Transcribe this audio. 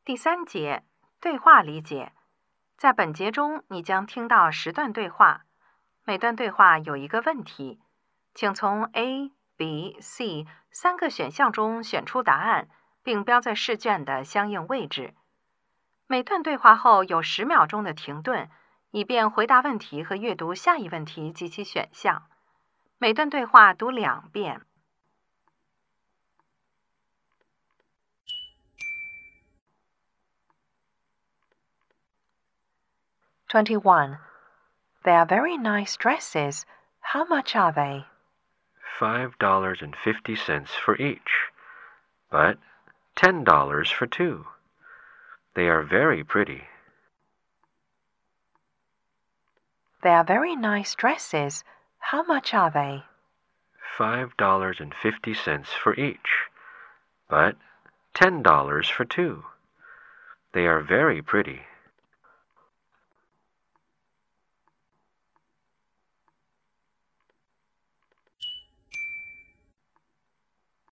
第3节对话理解。在本节中，你将听到10段对话，每段对话有一个问题，请从 A、B、C 3个选项中选出答案，并标在试卷的相应位置。每段对话后有10秒钟的停顿，以便回答问题和阅读下一问题及其选项。每段对话读2遍。21. They are very nice dresses. How much are they? $5.50 for each, but $10 for 2. They are very pretty. They are very nice dresses. How much are they? $5.50 for each, but $10 for 2. They are very pretty.